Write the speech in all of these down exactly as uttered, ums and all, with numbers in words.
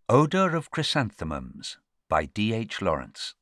Odour of Chrysanthemums by D H Lawrence.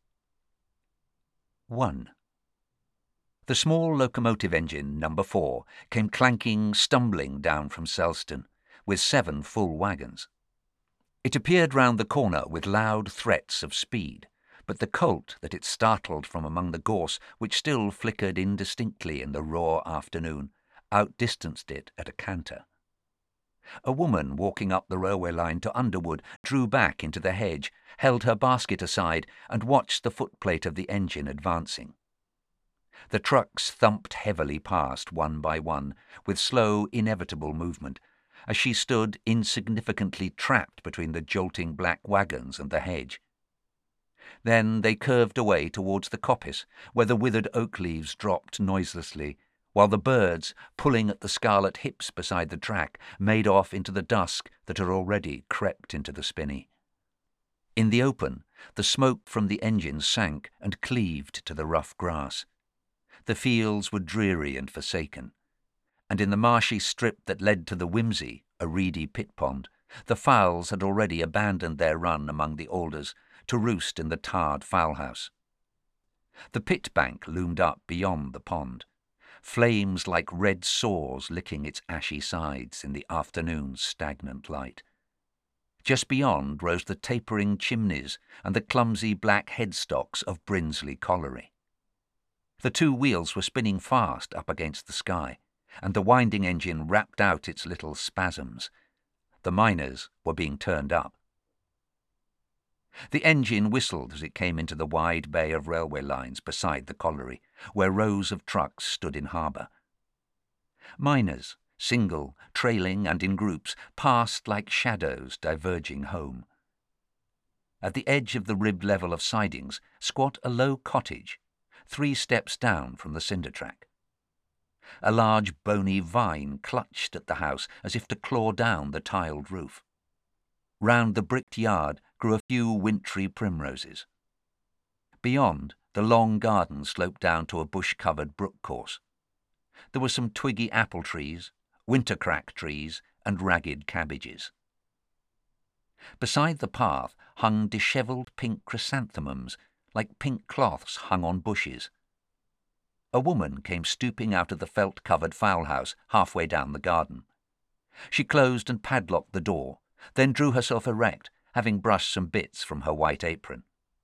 one. The small locomotive engine, number four, came clanking, stumbling down from Selston, with seven full wagons. It appeared round the corner with loud threats of speed, but the colt that it startled from among the gorse, which still flickered indistinctly in the raw afternoon, outdistanced it at a canter. A woman walking up the railway line to Underwood drew back into the hedge, held her basket aside, and watched the footplate of the engine advancing. The trucks thumped heavily past one by one, with slow, inevitable movement, as she stood insignificantly trapped between the jolting black wagons and the hedge. Then they curved away towards the coppice, where the withered oak leaves dropped noiselessly, while the birds, pulling at the scarlet hips beside the track, made off into the dusk that had already crept into the spinney. In the open, the smoke from the engines sank and cleaved to the rough grass. The fields were dreary and forsaken, and in the marshy strip that led to the Whimsey, a reedy pit pond, the fowls had already abandoned their run among the alders to roost in the tarred fowlhouse. The pit bank loomed up beyond the pond, flames like red sores licking its ashy sides in the afternoon's stagnant light. Just beyond rose the tapering chimneys and the clumsy black headstocks of Brinsley Colliery. The two wheels were spinning fast up against the sky, and the winding engine rapped out its little spasms. The miners were being turned up. The engine whistled as it came into the wide bay of railway lines beside the colliery, where rows of trucks stood in harbour. Miners, single, trailing and in groups, passed like shadows diverging home. At the edge of the ribbed level of sidings squat a low cottage, three steps down from the cinder track. A large bony vine clutched at the house as if to claw down the tiled roof. Round the bricked yard grew a few wintry primroses. Beyond, the long garden sloped down to a bush-covered brook course. There were some twiggy apple trees, wintercrack trees, and ragged cabbages. Beside the path hung dishevelled pink chrysanthemums, like pink cloths hung on bushes. A woman came stooping out of the felt-covered fowlhouse halfway down the garden. She closed and padlocked the door, then drew herself erect, having brushed some bits from her white apron.